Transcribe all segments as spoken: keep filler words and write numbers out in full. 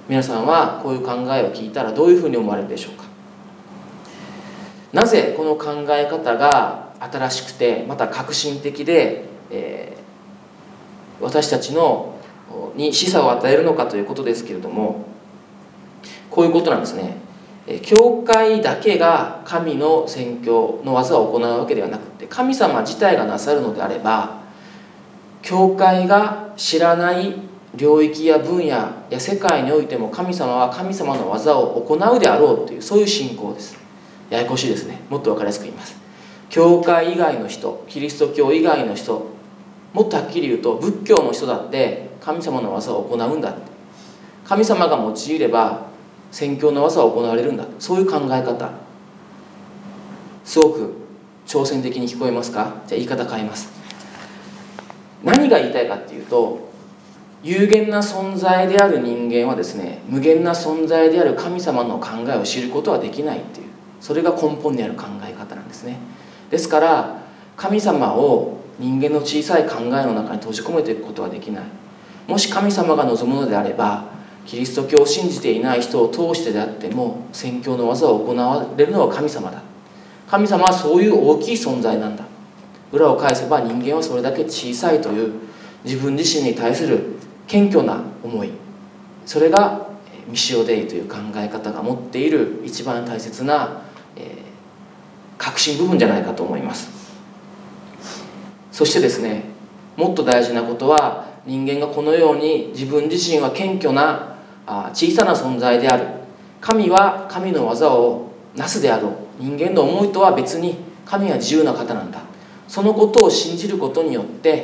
皆さんはこういう考えを聞いたらどういうふうに思われるでしょうか。なぜこの考え方が新しくてまた革新的で、えー、私たちのに示唆を与えるのかということですけれども、こういうことなんですね。教会だけが神の宣教の技を行うわけではなくて、神様自体がなさるのであれば、教会が知らない領域や分野や世界においても神様は神様の技を行うであろうという、そういう信仰です。ややこしいですね。もっと分かりやすく言います。教会以外の人、キリスト教以外の人、もっとはっきり言うと仏教の人だって神様の技を行うんだって、神様が用いれば宣教の技を行われるんだ、そういう考え方、すごく挑戦的に聞こえますか。じゃあ言い方変えます。何が言いたいかっていうと、有限な存在である人間はですね、無限な存在である神様の考えを知ることはできないっていう、それが根本にある考え方なんですね。ですから神様を人間の小さい考えの中に閉じ込めていくことはできない。もし神様が望むのであれば、キリスト教を信じていない人を通してであっても宣教の技を行われるのは神様だ。神様はそういう大きい存在なんだ。裏を返せば人間はそれだけ小さいという自分自身に対する謙虚な思い、それがミシオデイという考え方が持っている一番大切な、えー、核心部分じゃないかと思います。そしてですね、もっと大事なことは、人間がこのように自分自身は謙虚な小さな存在である、神は神の技をなすであろう、人間の思いとは別に神は自由な方なんだ、そのことを信じることによって、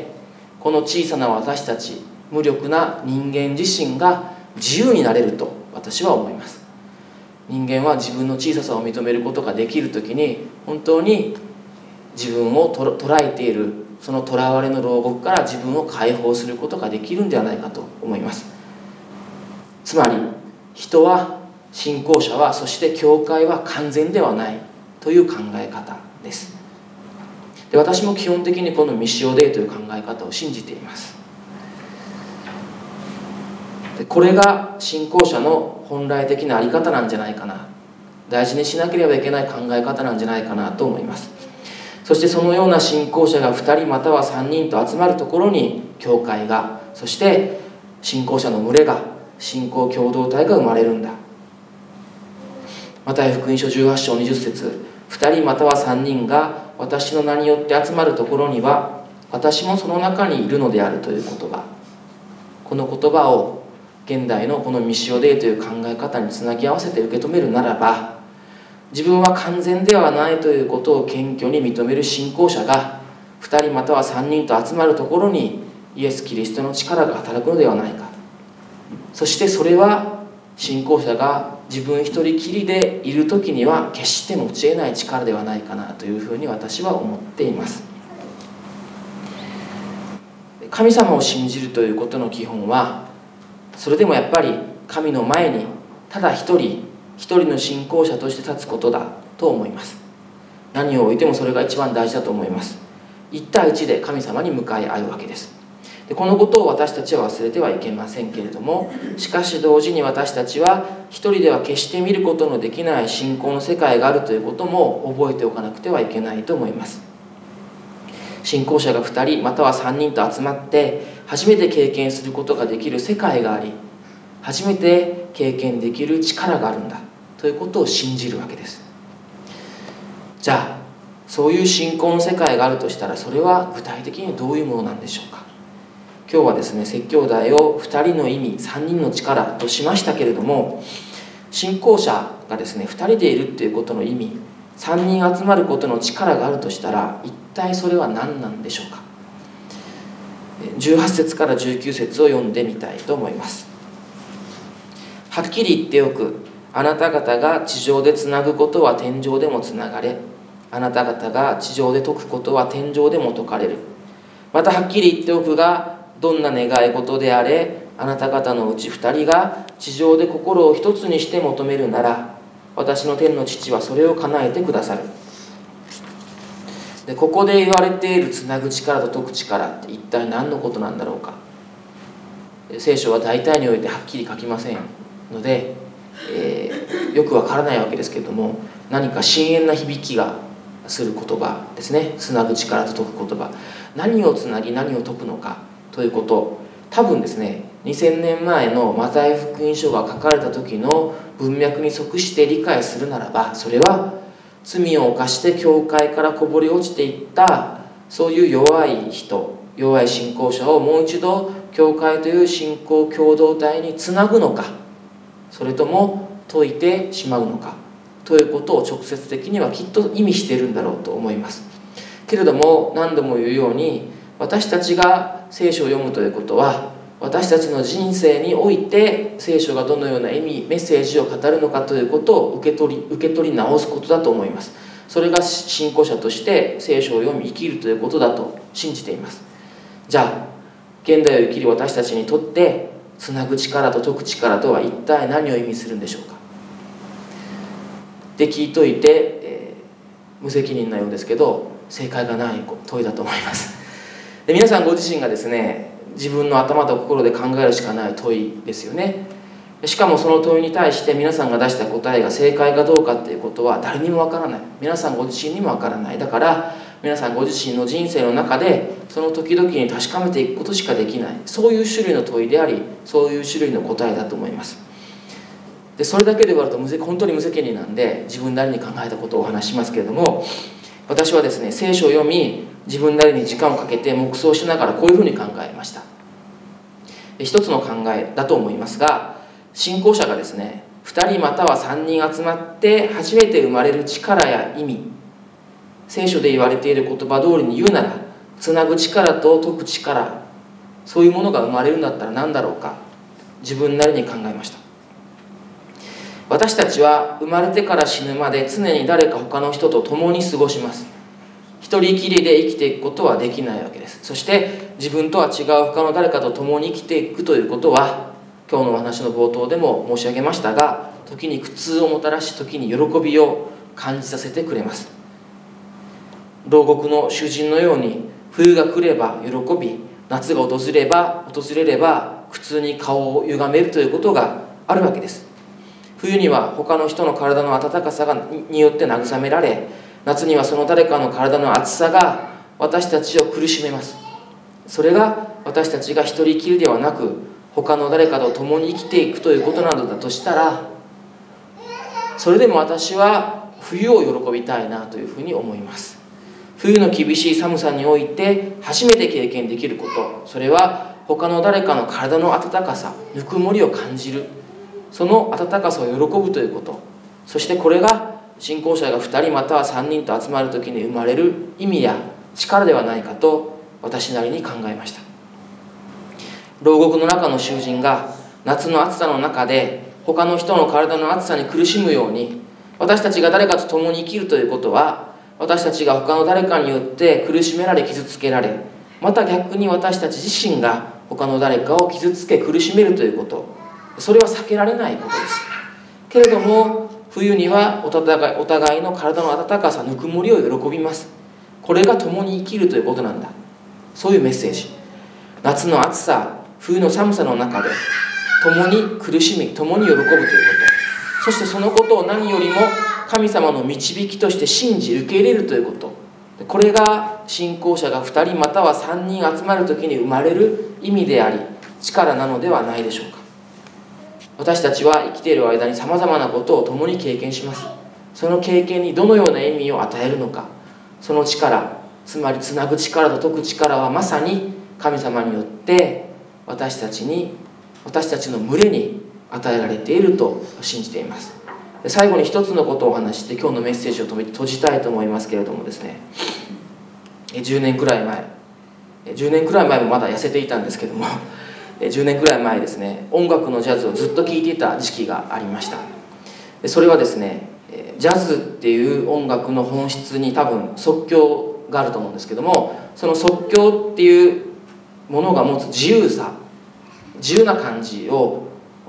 この小さな私たち無力な人間自身が自由になれると私は思います。人間は自分の小ささを認めることができるときに、本当に自分をと捉えているその囚われの牢獄から自分を解放することができるんではないかと思います。つまり人は、信仰者は、そして教会は完全ではないという考え方です。で、私も基本的にこのミシオデイという考え方を信じています。で、これが信仰者の本来的な在り方なんじゃないかな、大事にしなければいけない考え方なんじゃないかなと思います。そしてそのような信仰者がふたりまたはさんにんと集まるところに教会が、そして信仰者の群れが、信仰共同体が生まれるんだ。マタイ福音書じゅうはち章にじゅっ節、ふたりまたはさんにんが私の名によって集まるところには私もその中にいるのであるという言葉、この言葉を現代のこのミシオデイという考え方につなぎ合わせて受け止めるならば、自分は完全ではないということを謙虚に認める信仰者がふたりまたはさんにんと集まるところにイエス・キリストの力が働くのではないか。そしてそれは信仰者が自分一人きりでいる時には決して持ち得ない力ではないかなというふうに私は思っています。神様を信じるということの基本は、それでもやっぱり神の前にただ一人一人の信仰者として立つことだと思います。何をおいてもそれが一番大事だと思います。一対一で神様に向かい合うわけです。で、このことを私たちは忘れてはいけませんけれども、しかし同時に私たちは一人では決して見ることのできない信仰の世界があるということも覚えておかなくてはいけないと思います。信仰者がふたりまたはさんにんと集まって初めて経験することができる世界があり、初めて経験できる力があるんだということを信じるわけです。じゃあそういう信仰の世界があるとしたら、それは具体的にどういうものなんでしょうか。今日はですね、説教題をふたりの意味さんにんの力としましたけれども、信仰者がですねふたりでいるっていうことの意味、さんにん集まることの力があるとしたら、一体それは何なんでしょうか。じゅうはち節からじゅうきゅう節を読んでみたいと思います。はっきり言っておく。あなた方が地上でつなぐことは天上でもつながれ、あなた方が地上で解くことは天上でも解かれる。またはっきり言っておくが、どんな願い事であれ、あなた方のうち二人が地上で心を一つにして求めるなら、私の天の父はそれを叶えてくださる。で、ここで言われているつなぐ力と解く力って一体何のことなんだろうか。聖書は大体においてはっきり書きません。 ので、えー、よくわからないわけですけれども、何か深遠な響きがする言葉ですね。つなぐ力と解く言葉、何をつなぎ何を解くのかということ、多分ですねにせんねんまえのマタイ福音書が書かれた時の文脈に即して理解するならば、それは罪を犯して教会からこぼれ落ちていったそういう弱い人、弱い信仰者をもう一度教会という信仰共同体につなぐのか、それとも解いてしまうのかということを直接的にはきっと意味しているんだろうと思います。けれども何度も言うように、私たちが聖書を読むということは、私たちの人生において聖書がどのような意味、メッセージを語るのかということを受け取り、受け取り直すことだと思います。それが信仰者として聖書を読み生きるということだと信じています。じゃあ現代を生きる私たちにとってつなぐ力と解く力とは一体何を意味するんでしょうか。で聞いといて、えー、無責任なようですけど正解がない問いだと思います。で皆さんご自身がですね、自分の頭と心で考えるしかない問いですよね。しかもその問いに対して皆さんが出した答えが正解かどうかっていうことは誰にもわからない。皆さんご自身にもわからない。だから皆さんご自身の人生の中でその時々に確かめていくことしかできない、そういう種類の問いであり、そういう種類の答えだと思います。でそれだけで言われると無責本当に無責任なんで、自分なりに考えたことをお話ししますけれども、私はですね、聖書を読み自分なりに時間をかけて黙想しながらこういうふうに考えました。一つの考えだと思いますが、信仰者がですねふたりまたはさんにん集まって初めて生まれる力や意味、聖書で言われている言葉通りに言うならつなぐ力と解く力、そういうものが生まれるんだったら何だろうか、自分なりに考えました。私たちは生まれてから死ぬまで常に誰か他の人と共に過ごします。一人きりで生きていくことはできないわけです。そして自分とは違う他の誰かと共に生きていくということは、今日のお話の冒頭でも申し上げましたが、時に苦痛をもたらし、時に喜びを感じさせてくれます。牢獄の囚人のように、冬が来れば喜び、夏が訪れば訪れれば苦痛に顔を歪めるということがあるわけです。冬には他の人の体の温かさがによって慰められ、夏にはその誰かの体の熱さが私たちを苦しめます。それが私たちが一人きりではなく他の誰かと共に生きていくということなのだとしたら、それでも私は冬を喜びたいなというふうに思います。冬の厳しい寒さにおいて初めて経験できること、それは他の誰かの体の温かさ、ぬくもりを感じる、その温かさを喜ぶということ、そしてこれが信仰者がふたりまたはさんにんと集まるときに生まれる意味や力ではないかと私なりに考えました。牢獄の中の囚人が夏の暑さの中で他の人の体の暑さに苦しむように、私たちが誰かと共に生きるということは、私たちが他の誰かによって苦しめられ傷つけられ、また逆に私たち自身が他の誰かを傷つけ苦しめるということ、それは避けられないことです。けれども冬にはお互い、お互いの体の温かさ、ぬくもりを喜びます。これが共に生きるということなんだ、そういうメッセージ。夏の暑さ、冬の寒さの中で共に苦しみ、共に喜ぶということ、そしてそのことを何よりも神様の導きとして信じ受け入れるということ、これが信仰者がふたりまたはさんにん集まるときに生まれる意味であり力なのではないでしょうか。私たちは生きている間にさまざまなことを共に経験します。その経験にどのような意味を与えるのか、その力、つまりつなぐ力と解く力はまさに神様によって私たちに、私たちの群れに与えられていると信じています。最後に一つのことをお話して今日のメッセージを閉じたいと思いますけれどもですね、じゅうねんくらい前、じゅうねんくらい前もまだ痩せていたんですけども、じゅうねんくらい前ですね、音楽のジャズをずっと聴いていた時期がありました。それはですね、ジャズっていう音楽の本質に多分即興があると思うんですけども、その即興っていうものが持つ自由さ、自由な感じを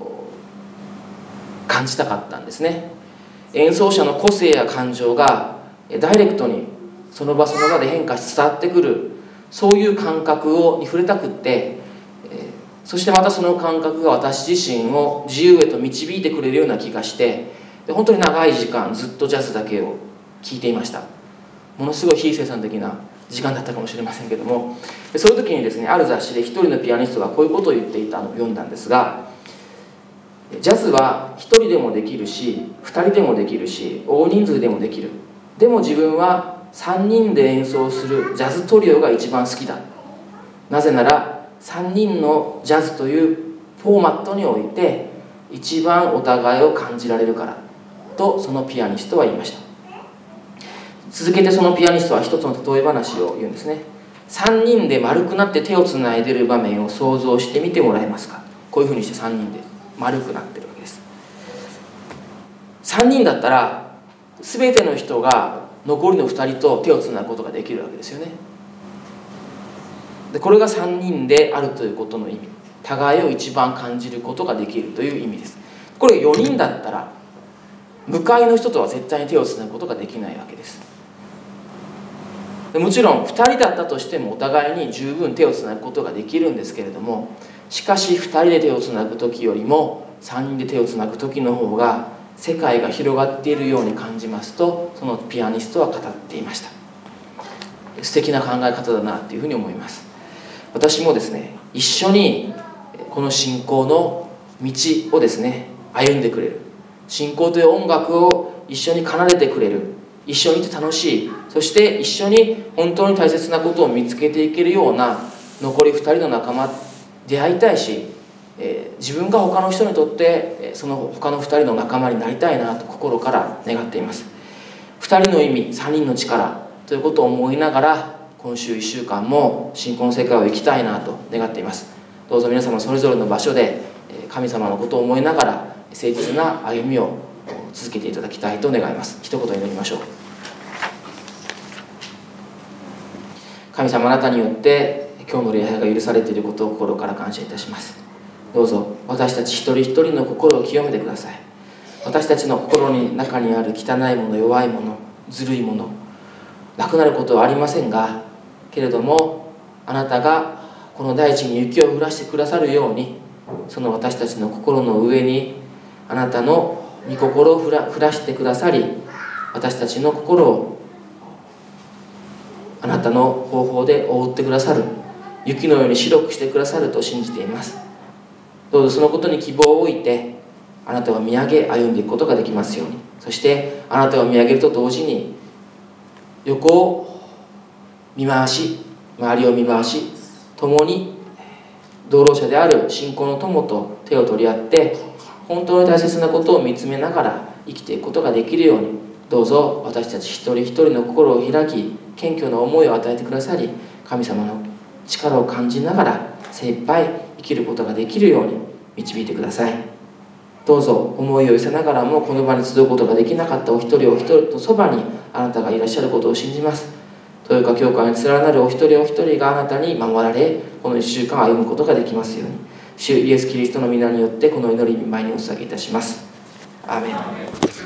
感じたかったんですね。演奏者の個性や感情がダイレクトにその場その場で変化して伝わってくる、そういう感覚をに触れたくって、 そしてまたその感覚が私自身を自由へと導いてくれるような気がして、で本当に長い時間ずっとジャズだけを聴いていました。ものすごい非生産的な時間だったかもしれませんけども、そういう時にですね、ある雑誌で一人のピアニストがこういうことを言っていたのを読んだんですが、ジャズは一人でもできるし、二人でもできるし、大人数でもできる。でも自分は三人で演奏するジャズトリオが一番好きだ。なぜなら三人のジャズというフォーマットにおいて一番お互いを感じられるからと、そのピアニストは言いました。続けてそのピアニストは一つの例え話を言うんですね。三人で丸くなって手をつないでいる場面を想像してみてもらえますか。こういうふうにして三人で丸くなってるわけです。三人だったら全ての人が残りの二人と手をつなぐことができるわけですよね。でこれが三人であるということの意味、互いを一番感じることができるという意味です。これよにんだったら向かいの人とは絶対に手をつなぐことができないわけです。もちろんふたりだったとしてもお互いに十分手をつなぐことができるんですけれども、しかしふたりで手をつなぐ時よりもさんにんで手をつなぐ時の方が世界が広がっているように感じますと、そのピアニストは語っていました。素敵な考え方だなというふうに思います。私もですね、一緒にこの信仰の道をですね歩んでくれる、信仰という音楽を一緒に奏でてくれる、一緒にいて楽しい、そして一緒に本当に大切なことを見つけていけるような残りふたりの仲間出会いたいし、えー、自分が他の人にとってその他のふたりの仲間になりたいなと心から願っています。ふたりの意味、さんにんの力ということを思いながら今週いっしゅうかんも信仰の世界を生きたいなと願っています。どうぞ皆様それぞれの場所で神様のことを思いながら誠実な歩みを続けていただきたいと願います。一言祈りましょう。神様、あなたによって今日の礼拝が許されていることを心から感謝いたします。どうぞ私たち一人一人の心を清めてください。私たちの心の中にある汚いもの、弱いもの、ずるいもの、なくなることはありませんが、けれどもあなたがこの大地に雪を降らしてくださるように、その私たちの心の上にあなたの御心を降ら、降らしてくださり、私たちの心をあなたの方法で覆ってくださる、雪のように白くしてくださると信じています。どうぞそのことに希望を置いてあなたを見上げ歩んでいくことができますように。そしてあなたを見上げると同時に横を見回し、周りを見回し、共に同労者である信仰の友と手を取り合って本当に大切なことを見つめながら生きていくことができるように、どうぞ私たち一人一人の心を開き、謙虚な思いを与えてくださり、神様の力を感じながら精一杯生きることができるように導いてください。どうぞ思いを寄せながらもこの場に集うことができなかったお一人お一人とそばにあなたがいらっしゃることを信じます。豊川教会に連なるお一人お一人があなたに守られ、この一週間歩むことができますように、主イエスキリストの皆によってこの祈りに前にお捧げいたします。アーメン。